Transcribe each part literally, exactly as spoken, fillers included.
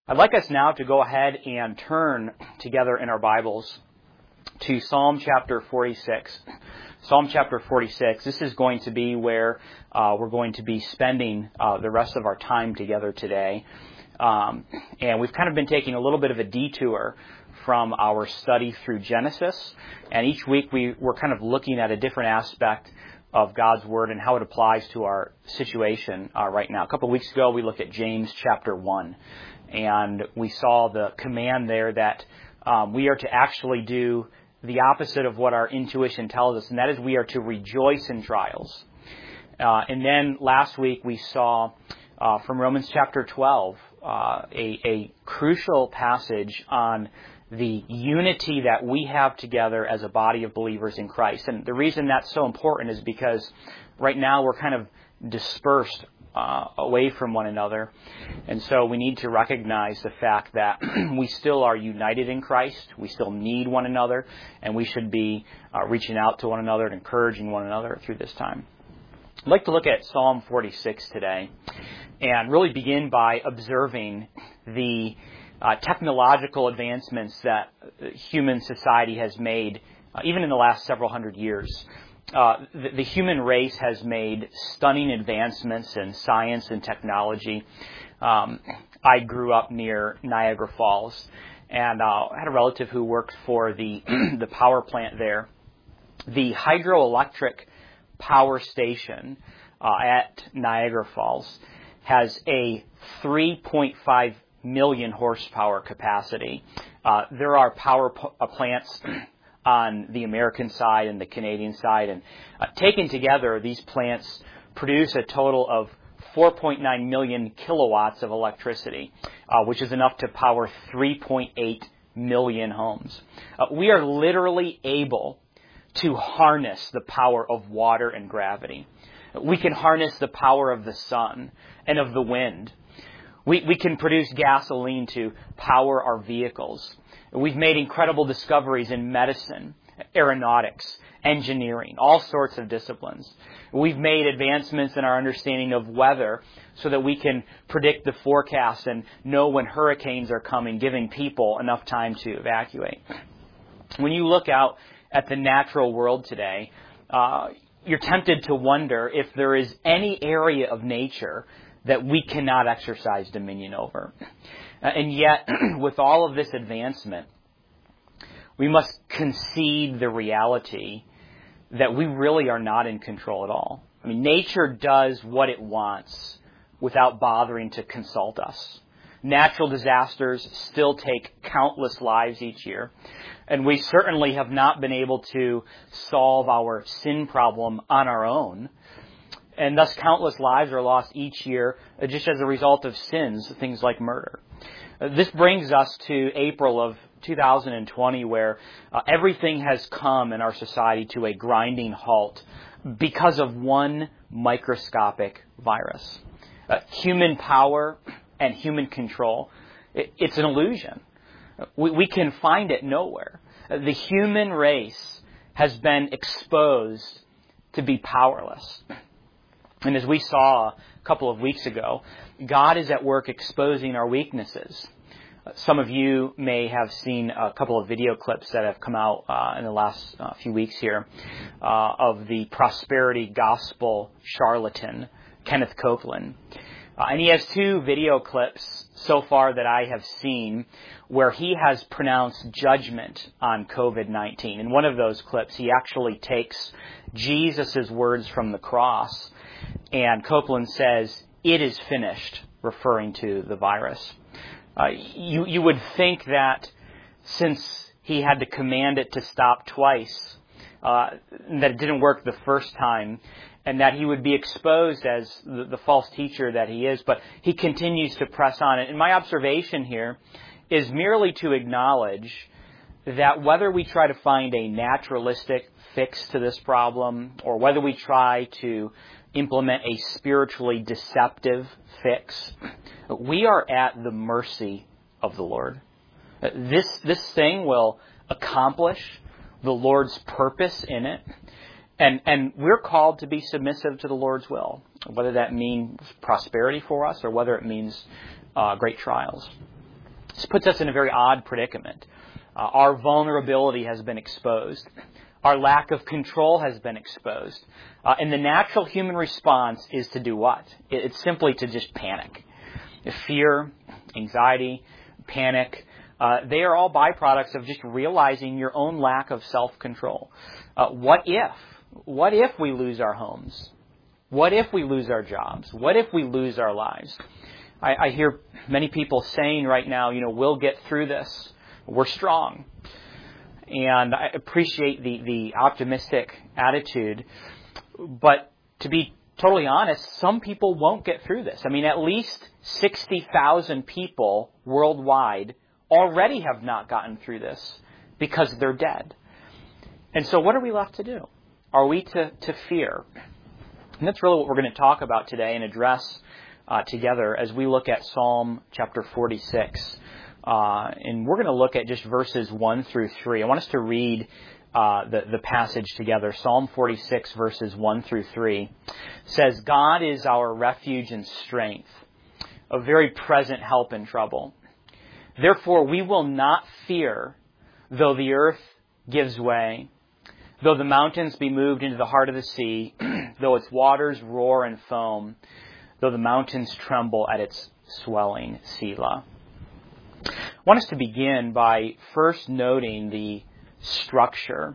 I'd like us now to go ahead and turn together in our Bibles to Psalm chapter forty-six. Psalm chapter forty-six. This is going to be where uh, we're going to be spending uh, the rest of our time together today. Um, and we've kind of been taking a little bit of a detour from our study through Genesis. And each week we, we're kind of looking at a different aspect of God's Word and how it applies to our situation uh, right now. A couple of weeks ago we looked at James chapter one. And we saw the command there that um, we are to actually do the opposite of what our intuition tells us, and that is we are to rejoice in trials. Uh, and then last week we saw uh, from Romans chapter twelve uh, a, a crucial passage on the unity that we have together as a body of believers in Christ. And the reason that's so important is because right now we're kind of dispersed Uh, away from one another. And so we need to recognize the fact that we still are united in Christ. We still need one another, and we should be uh, reaching out to one another and encouraging one another through this time. I'd like to look at Psalm forty-six today and really begin by observing the uh, technological advancements that human society has made, uh, even in the last several hundred years. Uh, the, the human race has made stunning advancements in science and technology. Um, I grew up near Niagara Falls, and uh, I had a relative who worked for the the power plant there. The hydroelectric power station uh, at Niagara Falls has a three point five million horsepower capacity. Uh, there are power p- uh, plants on the American side and the Canadian side. And uh, taken together, these plants produce a total of four point nine million kilowatts of electricity, uh, which is enough to power three point eight million homes. Uh, we are literally able to harness the power of water and gravity. We can harness the power of the sun and of the wind. We, we can produce gasoline to power our vehicles. We've made incredible discoveries in medicine, aeronautics, engineering, all sorts of disciplines. We've made advancements in our understanding of weather so that we can predict the forecast and know when hurricanes are coming, giving people enough time to evacuate. When you look out at the natural world today, uh, you're tempted to wonder if there is any area of nature that we cannot exercise dominion over. Uh, and yet, with all of this advancement, we must concede the reality that we really are not in control at all. I mean, nature does what it wants without bothering to consult us. Natural disasters still take countless lives each year, and we certainly have not been able to solve our sin problem on our own. And thus countless lives are lost each year just as a result of sins, things like murder. This brings us to April of two thousand twenty, where uh, everything has come in our society to a grinding halt because of one microscopic virus. Uh, human power and human control, it, it's an illusion. We, we can find it nowhere. Uh, the human race has been exposed to be powerless. And as we saw a couple of weeks ago, God is at work exposing our weaknesses. Some of you may have seen a couple of video clips that have come out uh, in the last uh, few weeks here uh, of the prosperity gospel charlatan, Kenneth Copeland. Uh, and he has two video clips so far that I have seen where he has pronounced judgment on covid nineteen. In one of those clips, he actually takes Jesus' words from the cross, and Copeland says, "It is finished," referring to the virus. Uh, you, you would think that since he had to command it to stop twice, uh, that it didn't work the first time, and that he would be exposed as the, the false teacher that he is, but he continues to press on it. And my observation here is merely to acknowledge that whether we try to find a naturalistic fix to this problem, or whether we try to implement a spiritually deceptive fix, we are at the mercy of the Lord. This, this thing will accomplish the Lord's purpose in it, and, and we're called to be submissive to the Lord's will, whether that means prosperity for us or whether it means uh, great trials. This puts us in a very odd predicament. Uh, our vulnerability has been exposed. Our lack of control has been exposed. Uh, and the natural human response is to do what? It's simply to just panic. Fear, anxiety, panic, uh, they are all byproducts of just realizing your own lack of self-control. Uh, what if? What if we lose our homes? What if we lose our jobs? What if we lose our lives? I, I hear many people saying right now, you know, we'll get through this. We're strong. And I appreciate the, the optimistic attitude. But to be totally honest, some people won't get through this. I mean, at least sixty thousand people worldwide already have not gotten through this because they're dead. And so what are we left to do? Are we to, to fear? And that's really what we're going to talk about today and address uh, together as we look at Psalm chapter forty-six. Uh, and we're going to look at just verses one through three. I want us to read uh, the, the passage together. Psalm forty-six, verses one through three says, God is our refuge and strength, a very present help in trouble. Therefore we will not fear, though the earth gives way, though the mountains be moved into the heart of the sea, though its waters roar and foam, though the mountains tremble at its swelling. Selah. I want us to begin by first noting the structure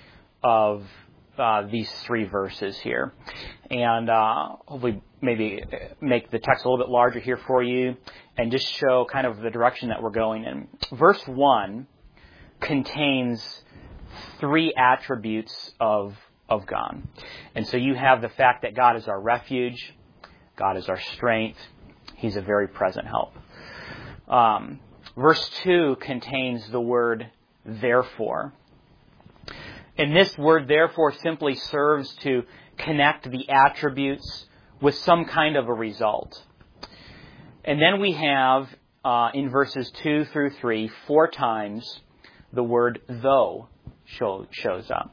of uh, these three verses here. And uh, hopefully maybe make the text a little bit larger here for you and just show kind of the direction that we're going in. Verse one contains three attributes of, of God. And so you have the fact that God is our refuge, God is our strength, He's a very present help. Um, verse two contains the word therefore. And this word therefore simply serves to connect the attributes with some kind of a result. And then we have, uh, in verses two through three, four times the word though show, shows up.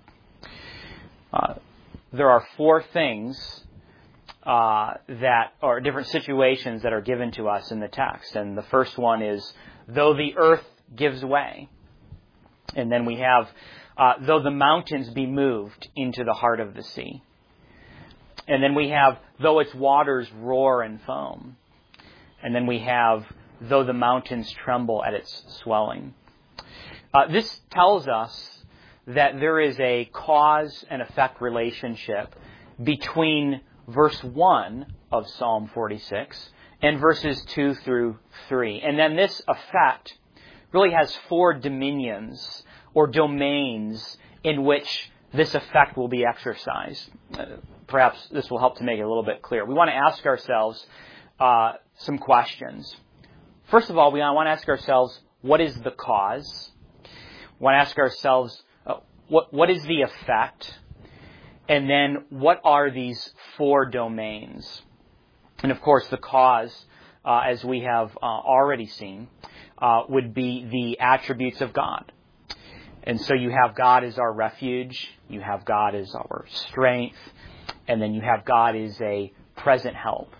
Uh, there are four things uh, that are different situations that are given to us in the text. And the first one is, though the earth gives way. And then we have, uh, though the mountains be moved into the heart of the sea. And then we have, though its waters roar and foam. And then we have, though the mountains tremble at its swelling. Uh, this tells us that there is a cause and effect relationship between verse one of Psalm forty-six and verses two through three. And then this effect really has four dominions or domains in which this effect will be exercised. Uh, perhaps this will help to make it a little bit clear. We want to ask ourselves uh, some questions. First of all, we want to ask ourselves, what is the cause? We want to ask ourselves, uh, what what is the effect? And then, what are these four domains? And of course, the cause, uh, as we have uh, already seen, uh, would be the attributes of God. And so you have God as our refuge, you have God as our strength, and then you have God as a present help.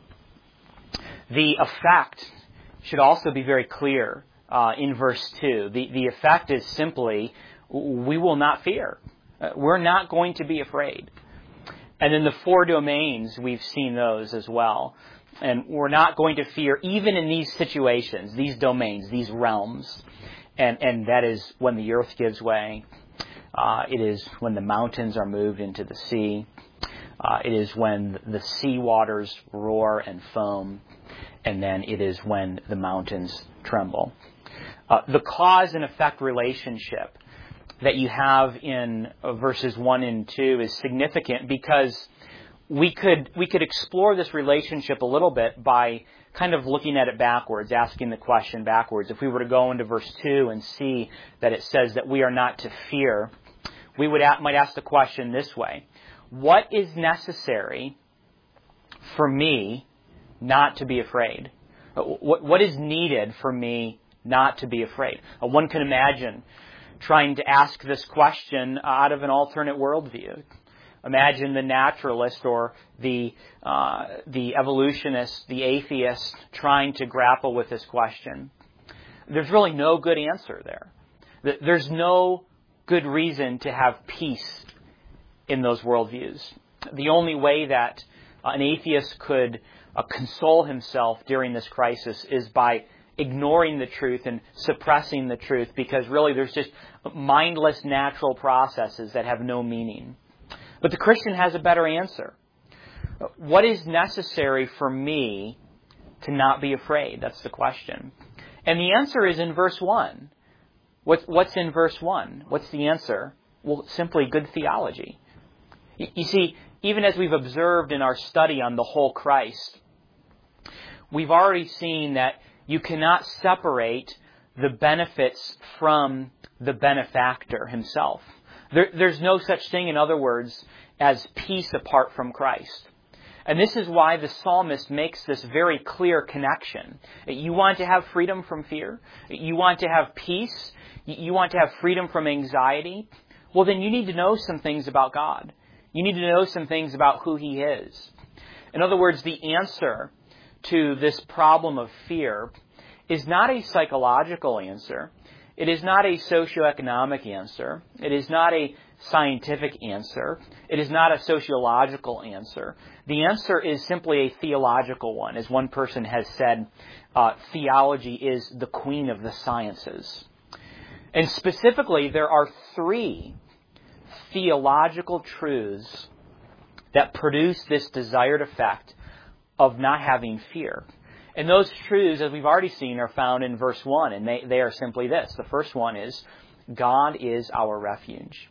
The effect should also be very clear uh, in verse two. The, the effect is simply, we will not fear. Uh, we're not going to be afraid. And then the four domains, we've seen those as well. And we're not going to fear even in these situations, these domains, these realms. And, and that is when the earth gives way. Uh, it is when the mountains are moved into the sea. Uh, it is when the sea waters roar and foam. And then it is when the mountains tremble. Uh, the cause and effect relationship that you have in uh, verses one and two is significant because we could we could explore this relationship a little bit by kind of looking at it backwards, asking the question backwards. If we were to go into verse two and see that it says that we are not to fear, we would a- might ask the question this way: what is necessary for me not to be afraid? What what is needed for me not to be afraid? Uh, one can imagine trying to ask this question out of an alternate worldview. Imagine the naturalist or the uh, the evolutionist, the atheist, trying to grapple with this question. there's really no good answer there. There's no good reason to have peace in those worldviews. The only way that an atheist could uh, console himself during this crisis is by ignoring the truth and suppressing the truth, because really there's just mindless natural processes that have no meaning. But the Christian has a better answer. What is necessary for me to not be afraid? That's the question. And the answer is in verse one. What's in verse one? What's the answer? Well, simply good theology. You see, even as we've observed in our study on the whole Christ, we've already seen that you cannot separate the benefits from the benefactor himself. There, there's no such thing, in other words, as peace apart from Christ. And this is why the psalmist makes this very clear connection. You want to have freedom from fear? You want to have peace? You want to have freedom from anxiety? Well, then you need to know some things about God. You need to know some things about who He is. In other words, the answer to this problem of fear is not a psychological answer. It is not a socioeconomic answer. It is not a scientific answer. It is not a sociological answer. The answer is simply a theological one. As one person has said, uh, theology is the queen of the sciences. And specifically, there are three theological truths that produce this desired effect of not having fear. And those truths, as we've already seen, are found in verse one, and they, they are simply this. The first one is, God is our refuge.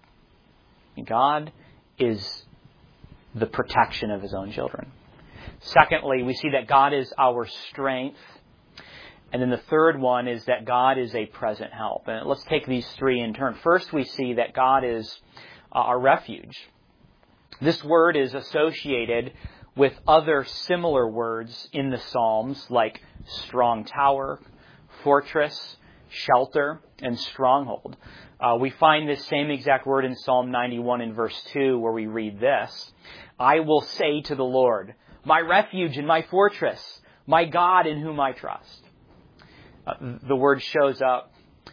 God is the protection of His own children. Secondly, we see that God is our strength. And then the third one is that God is a present help. And let's take these three in turn. First, we see that God is uh, our refuge. This word is associated with other similar words in the Psalms, like strong tower, fortress, shelter, and stronghold. Uh, we find this same exact word in Psalm ninety-one in verse two, where we read this: I will say to the Lord, my refuge and my fortress, my God in whom I trust. Uh, the word shows up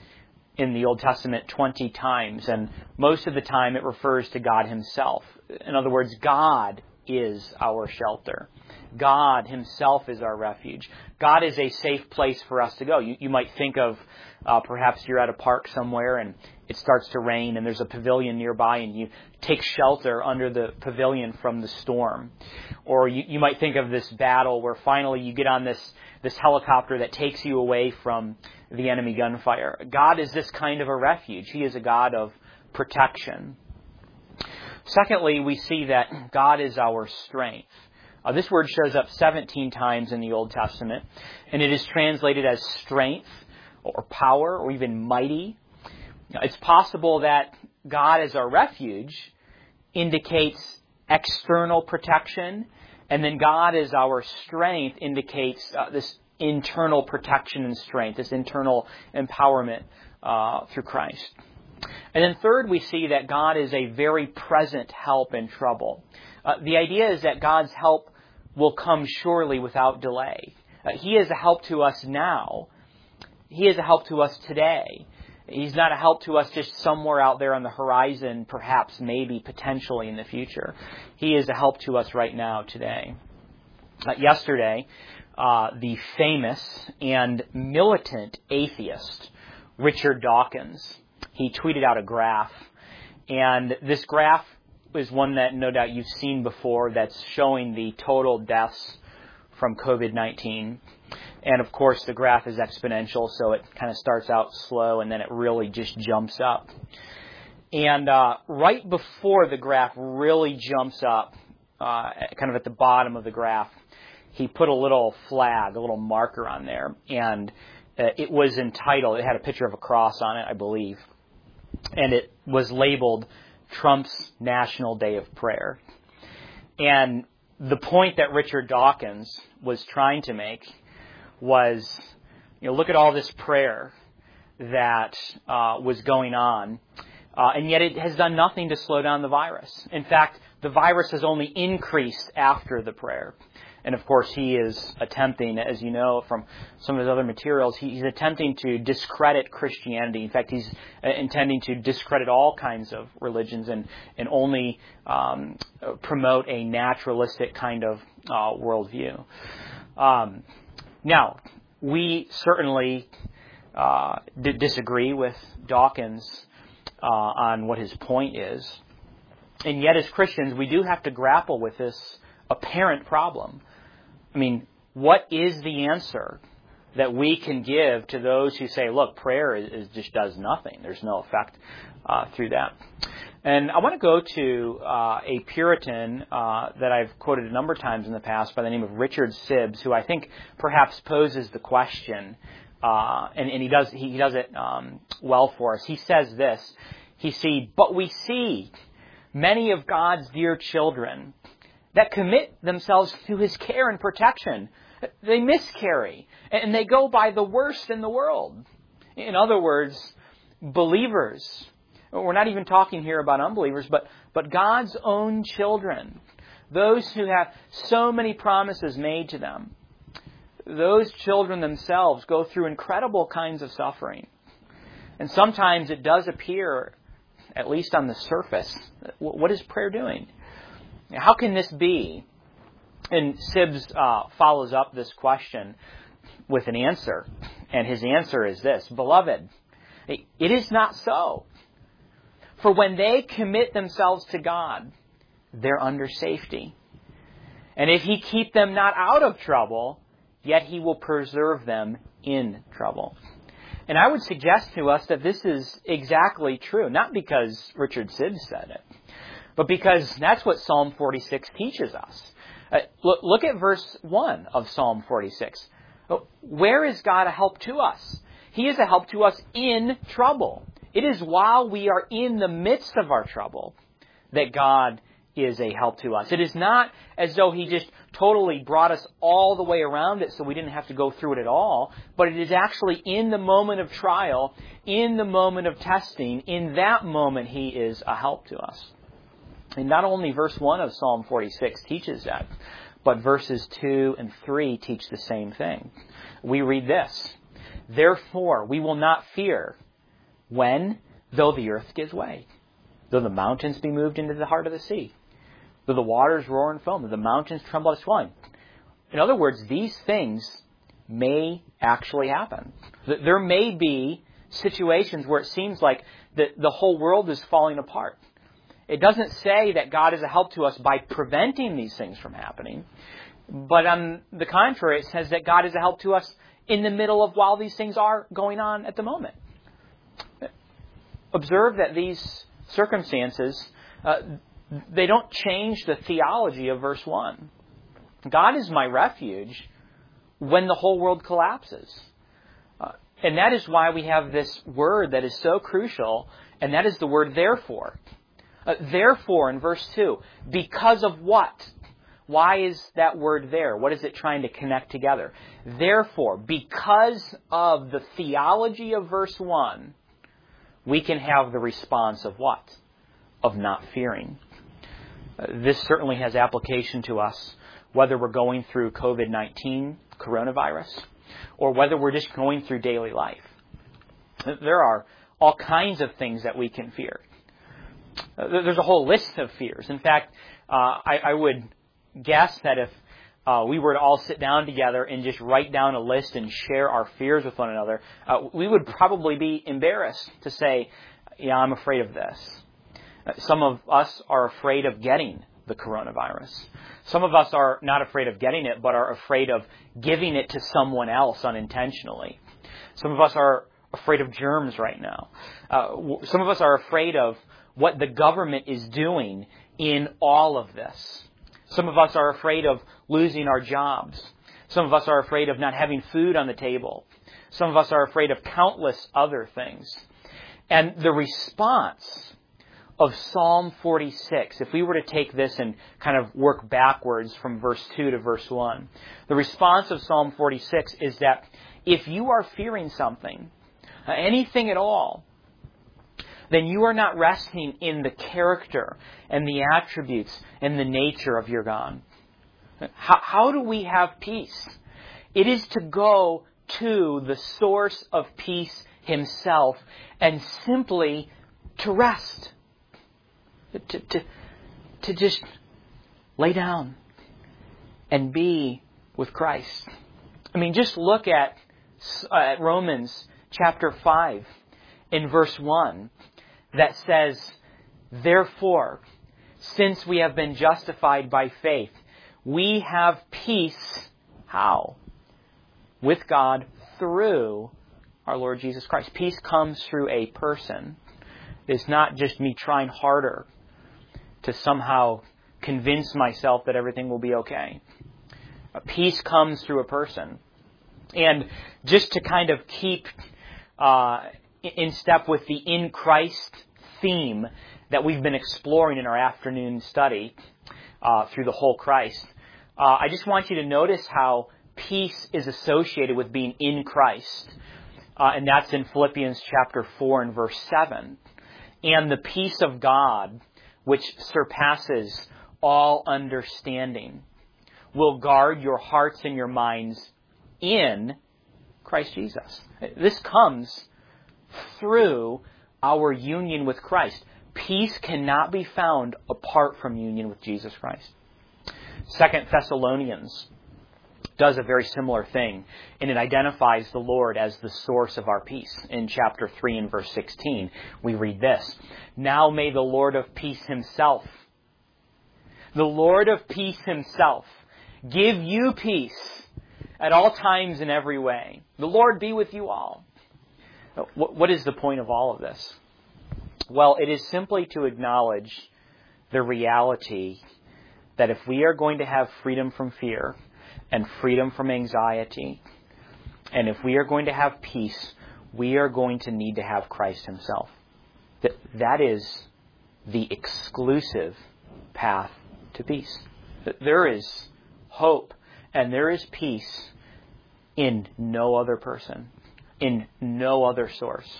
in the Old Testament twenty times, and most of the time it refers to God Himself. In other words, God is our shelter. God Himself is our refuge. God is a safe place for us to go. You, you might think of uh, perhaps you're at a park somewhere and it starts to rain and there's a pavilion nearby and you take shelter under the pavilion from the storm. Or you, you might think of this battle where finally you get on this, this helicopter that takes you away from the enemy gunfire. God is this kind of a refuge. He is a God of protection. Secondly, we see that God is our strength. Uh, this word shows up seventeen times in the Old Testament, and it is translated as strength or power or even mighty. It's possible that God as our refuge indicates external protection, and then God as our strength indicates uh, this internal protection and strength, this internal empowerment uh, through Christ. And then third, we see that God is a very present help in trouble. Uh, the idea is that God's help will come surely without delay. Uh, he is a help to us now. He is a help to us today. He's not a help to us just somewhere out there on the horizon, perhaps, maybe, potentially in the future. He is a help to us right now, today. Uh, yesterday, uh, the famous and militant atheist, Richard Dawkins, he tweeted out a graph. And this graph is one that no doubt you've seen before, that's showing the total deaths from covid nineteen. And of course, the graph is exponential, so it kind of starts out slow and then it really just jumps up. And uh, right before the graph really jumps up, uh, kind of at the bottom of the graph, he put a little flag, a little marker on there. And uh, it was entitled, it had a picture of a cross on it, I believe. And it was labeled Trump's National Day of Prayer. And the point that Richard Dawkins was trying to make was, you know, look at all this prayer that uh, was going on, uh, and yet it has done nothing to slow down the virus. In fact, the virus has only increased after the prayer. And of course, he is attempting, as you know from some of his other materials, he's attempting to discredit Christianity. In fact, he's intending to discredit all kinds of religions and, and only um, promote a naturalistic kind of uh, worldview. Um, now, we certainly uh, d- disagree with Dawkins uh, on what his point is. And yet, as Christians, we do have to grapple with this apparent problem. I mean, what is the answer that we can give to those who say, look, prayer is, is just does nothing. There's no effect uh, through that. And I want to go to uh, a Puritan uh, that I've quoted a number of times in the past by the name of Richard Sibbes, who I think perhaps poses the question, uh, and, and he does he does it um, well for us. He says this, he see, but we see many of God's dear children that commit themselves to His care and protection. They miscarry, and they go by the worst in the world. In other words, believers. We're not even talking here about unbelievers, but, but God's own children. Those who have so many promises made to them. Those children themselves go through incredible kinds of suffering. And sometimes it does appear, at least on the surface, what is prayer doing? How can this be? And Sibbes uh, follows up this question with an answer. And his answer is this: Beloved, it is not so. For when they commit themselves to God, they're under safety. And if He keep them not out of trouble, yet He will preserve them in trouble. And I would suggest to us that this is exactly true, not because Richard Sibbes said it, but because that's what Psalm forty-six teaches us. Uh, look, look at verse one of Psalm forty-six. Where is God a help to us? He is a help to us in trouble. It is while we are in the midst of our trouble that God is a help to us. It is not as though He just totally brought us all the way around it so we didn't have to go through it at all, but it is actually in the moment of trial, in the moment of testing, in that moment He is a help to us. And not only verse one of Psalm forty-six teaches that, but verses two and three teach the same thing. We read this: Therefore we will not fear when, though the earth gives way, though the mountains be moved into the heart of the sea, though the waters roar and foam, though the mountains tremble at swelling. In other words, these things may actually happen. There may be situations where it seems like the, the whole world is falling apart. It doesn't say that God is a help to us by preventing these things from happening. But on the contrary, it says that God is a help to us in the middle of while these things are going on at the moment. Observe that these circumstances, uh, they don't change the theology of verse one. God is my refuge when the whole world collapses. Uh, and that is why we have this word that is so crucial, and that is the word therefore. Uh, therefore, in verse two, because of what? Why is that word there? What is it trying to connect together? Therefore, because of the theology of verse one, we can have the response of what? Of not fearing. Uh, this certainly has application to us, whether we're going through covid nineteen, coronavirus, or whether we're just going through daily life. There are all kinds of things that we can fear. There's a whole list of fears. In fact, uh, I, I would guess that if uh, we were to all sit down together and just write down a list and share our fears with one another, uh, we would probably be embarrassed to say, yeah, I'm afraid of this. Uh, some of us are afraid of getting the coronavirus. Some of us are not afraid of getting it, but are afraid of giving it to someone else unintentionally. Some of us are afraid of germs right now. Uh, some of us are afraid of what the government is doing in all of this. Some of us are afraid of losing our jobs. Some of us are afraid of not having food on the table. Some of us are afraid of countless other things. And the response of Psalm forty-six, if we were to take this and kind of work backwards from verse two to verse one, the response of Psalm forty-six is that if you are fearing something, anything at all, then you are not resting in the character and the attributes and the nature of your God. How, how do we have peace? It is to go to the source of peace himself and simply to rest. To, to, to just lay down and be with Christ. I mean, just look at, uh, at Romans chapter five in verse one that says, therefore, since we have been justified by faith, we have peace. How? With God through our Lord Jesus Christ. Peace comes through a person. It's not just me trying harder to somehow convince myself that everything will be okay. Peace comes through a person. And just to kind of keep uh, in step with the in Christ theme that we've been exploring in our afternoon study uh, through the whole Christ, uh, I just want you to notice how peace is associated with being in Christ. Uh, and that's in Philippians chapter four and verse seven. And the peace of God, which surpasses all understanding, will guard your hearts and your minds in Christ Jesus. This comes through our union with Christ. Peace cannot be found apart from union with Jesus Christ. Second Thessalonians does a very similar thing, and it identifies the Lord as the source of our peace. In chapter three and verse sixteen, we read this, now may the Lord of peace himself, the Lord of peace himself, give you peace at all times in every way. The Lord be with you all. What is the point of all of this? Well, it is simply to acknowledge the reality that if we are going to have freedom from fear and freedom from anxiety, and if we are going to have peace, we are going to need to have Christ himself. That, that is the exclusive path to peace. There is hope and there is peace in no other person, in no other source.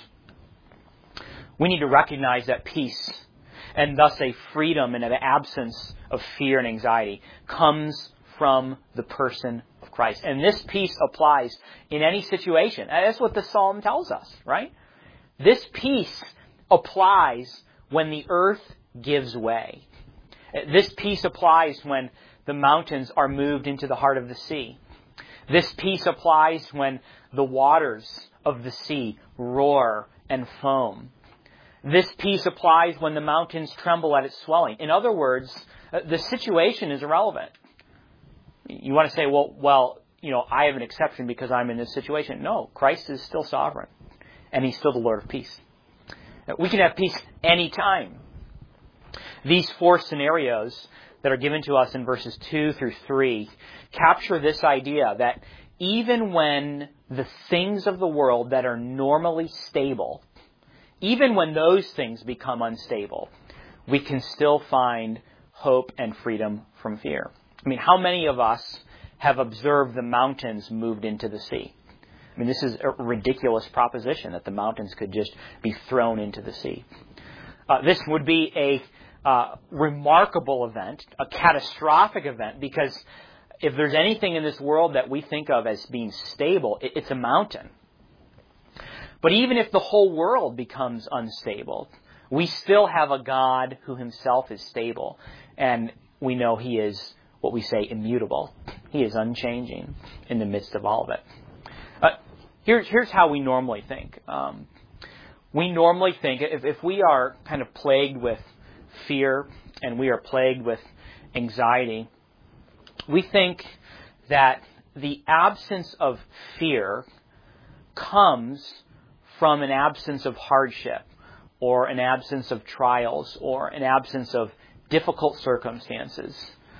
We need to recognize that peace, and thus a freedom and an absence of fear and anxiety, comes from the person of Christ. And this peace applies in any situation. And that's what the psalm tells us, right? This peace applies when the earth gives way. This peace applies when the mountains are moved into the heart of the sea. This peace applies when the waters of the sea roar and foam. This peace applies when the mountains tremble at its swelling. In other words, the situation is irrelevant. You want to say, well, well, you know, I have an exception because I'm in this situation. No, Christ is still sovereign, and he's still the Lord of peace. We can have peace anytime. These four scenarios that are given to us in verses two through three capture this idea that even when the things of the world that are normally stable, even when those things become unstable, we can still find hope and freedom from fear. I mean, how many of us have observed the mountains moved into the sea? I mean, this is a ridiculous proposition that the mountains could just be thrown into the sea. Uh, this would be a uh, remarkable event, a catastrophic event, because if there's anything in this world that we think of as being stable, it, it's a mountain. But even if the whole world becomes unstable, we still have a God who himself is stable. And we know he is what we say immutable. He is unchanging in the midst of all of it. Uh, here's, here's how we normally think. Um, we normally think if, if we are kind of plagued with fear and we are plagued with anxiety, we think that the absence of fear comes from an absence of hardship or an absence of trials or an absence of difficult circumstances.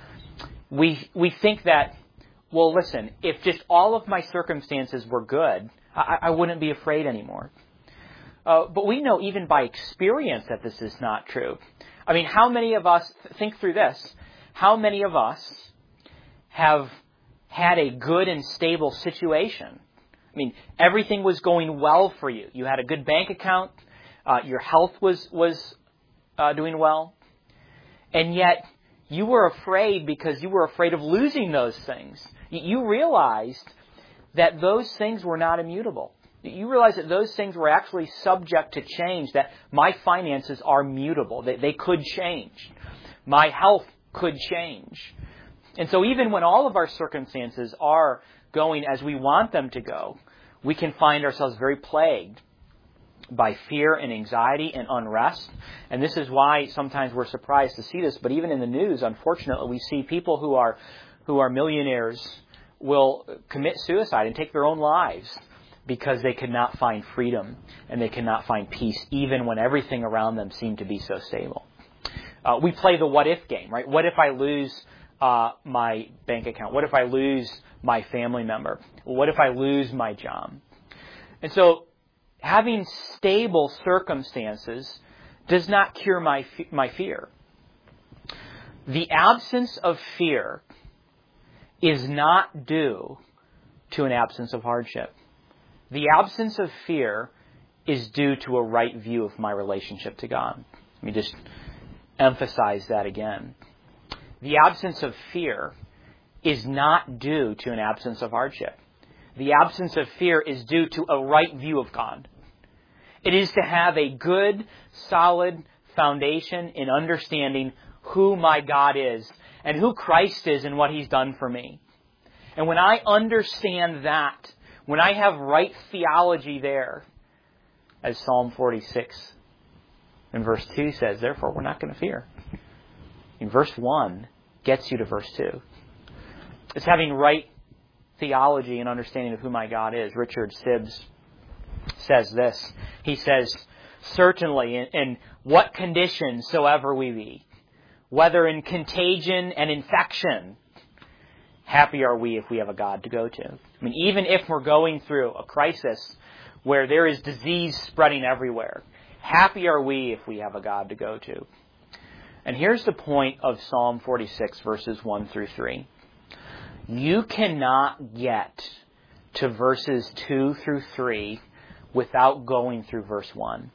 We we think that, well, listen, if just all of my circumstances were good, I, I wouldn't be afraid anymore. Uh, but we know even by experience that this is not true. I mean, how many of us, think through this, how many of us have had a good and stable situation? I mean, everything was going well for you. You had a good bank account. Uh, your health was was uh, doing well. And yet, You were afraid because you were afraid of losing those things. You realized that those things were not immutable. You realized that those things were actually subject to change, that my finances are mutable, that they could change. My health could change. And so even when all of our circumstances are going as we want them to go, we can find ourselves very plagued by fear and anxiety and unrest. And this is why sometimes we're surprised to see this. But even in the news, unfortunately, we see people who are who are millionaires will commit suicide and take their own lives because they could not find freedom and they cannot find peace, even when everything around them seemed to be so stable. Uh, we play the what if game, right? What if I lose uh, my bank account? What if I lose my family member? What if I lose my job? And so having stable circumstances does not cure my my fear. The absence of fear is not due to an absence of hardship. The absence of fear is due to a right view of my relationship to God. Let me just emphasize that again. The absence of fear is not due to an absence of hardship. The absence of fear is due to a right view of God. It is to have a good, solid foundation in understanding who my God is and who Christ is and what He's done for me. And when I understand that, when I have right theology there, as Psalm forty-six in verse two says, therefore we're not going to fear. In verse one gets you to verse two. It's having right theology and understanding of who my God is. Richard Sibbes says this. He says, certainly in, in what condition soever we be, whether in contagion and infection, happy are we if we have a God to go to. I mean, even if we're going through a crisis where there is disease spreading everywhere, happy are we if we have a God to go to. And here's the point of Psalm forty-six, verses one through three. You cannot get to verses two through three without going through verse one.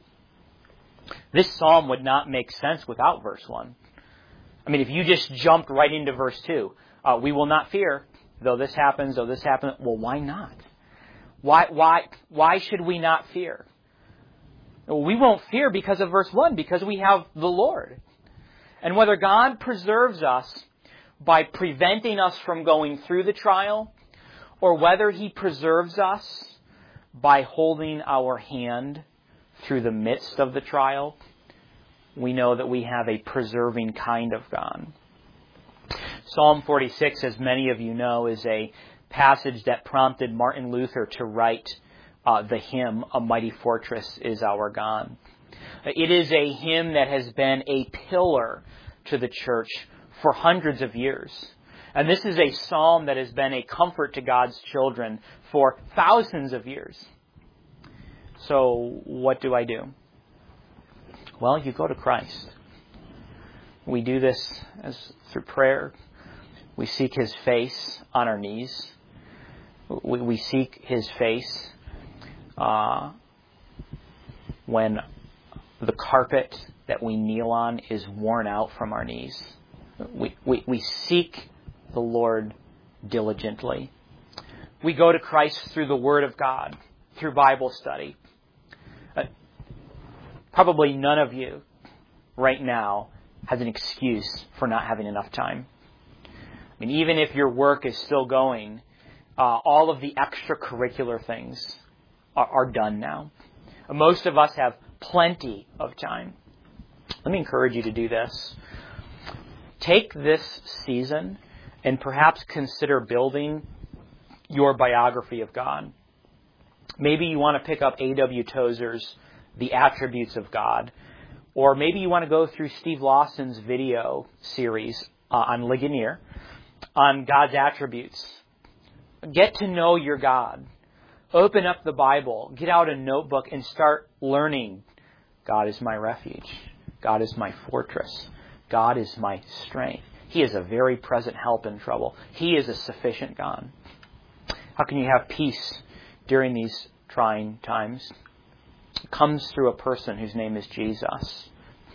This psalm would not make sense without verse one. I mean, if you just jumped right into verse two, uh, we will not fear, though this happens, though this happens. Well, why not? Why, why, why should we not fear? Well, we won't fear because of verse one, because we have the Lord. And whether God preserves us by preventing us from going through the trial, or whether He preserves us by holding our hand through the midst of the trial, we know that we have a preserving kind of God. Psalm forty-six, as many of you know, is a passage that prompted Martin Luther to write uh, the hymn, A Mighty Fortress is Our God. It is a hymn that has been a pillar to the church for hundreds of years. And this is a psalm that has been a comfort to God's children for thousands of years. So what do I do? Well, you go to Christ. We do this as through prayer. We seek His face on our knees. We, we seek His face uh, when the carpet that we kneel on is worn out from our knees. We, we, we seek the Lord diligently. We go to Christ through the Word of God, through Bible study. Uh, probably none of you right now has an excuse for not having enough time. I mean, even if your work is still going, uh, all of the extracurricular things are, are done now. Most of us have plenty of time. Let me encourage you to do this. Take this season and perhaps consider building your biography of God. Maybe you want to pick up A W Tozer's The Attributes of God. Or maybe you want to go through Steve Lawson's video series uh, on Ligonier on God's attributes. Get to know your God. Open up the Bible. Get out a notebook and start learning. God is my refuge. God is my fortress. God is my strength. He is a very present help in trouble. He is a sufficient God. How can you have peace during these trying times? It comes through a person whose name is Jesus.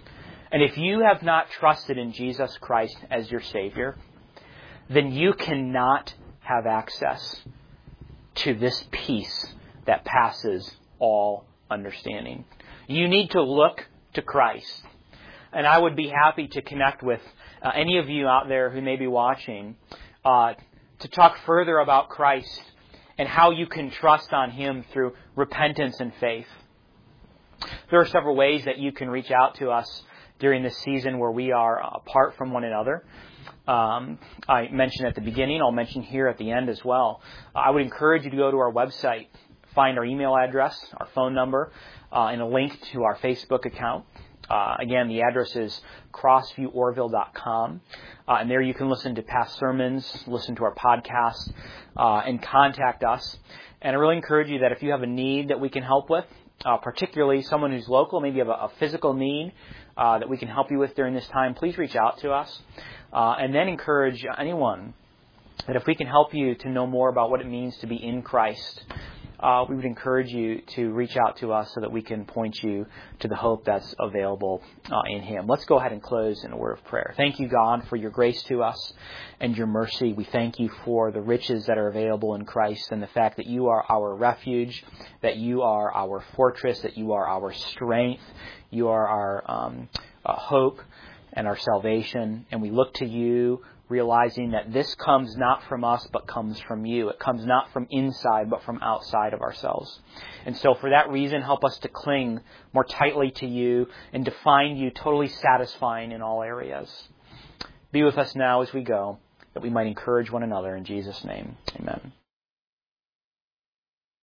And if you have not trusted in Jesus Christ as your Savior, then you cannot have access to this peace that passes all understanding. You need to look to Christ. And I would be happy to connect with uh, any of you out there who may be watching uh, to talk further about Christ and how you can trust on Him through repentance and faith. There are several ways that you can reach out to us during this season where we are apart from one another. Um, I mentioned at the beginning, I'll mention here at the end as well. I would encourage you to go to our website, find our email address, our phone number, uh, and a link to our Facebook account. Uh, again, the address is crossview orville dot com. Uh, and there you can listen to past sermons, listen to our podcast, uh, and contact us. And I really encourage you that if you have a need that we can help with, uh, particularly someone who's local, maybe you have a, a physical need uh, that we can help you with during this time, please reach out to us. Uh, and then encourage anyone that if we can help you to know more about what it means to be in Christ, Uh, we would encourage you to reach out to us so that we can point you to the hope that's available uh, in Him. Let's go ahead and close in a word of prayer. Thank you, God, for your grace to us and your mercy. We thank you for the riches that are available in Christ and the fact that you are our refuge, that you are our fortress, that you are our strength, you are our um, uh, hope and our salvation. And we look to you, realizing that this comes not from us, but comes from you. It comes not from inside, but from outside of ourselves. And so for that reason, help us to cling more tightly to you and to find you totally satisfying in all areas. Be with us now as we go, that we might encourage one another. In Jesus' name, amen.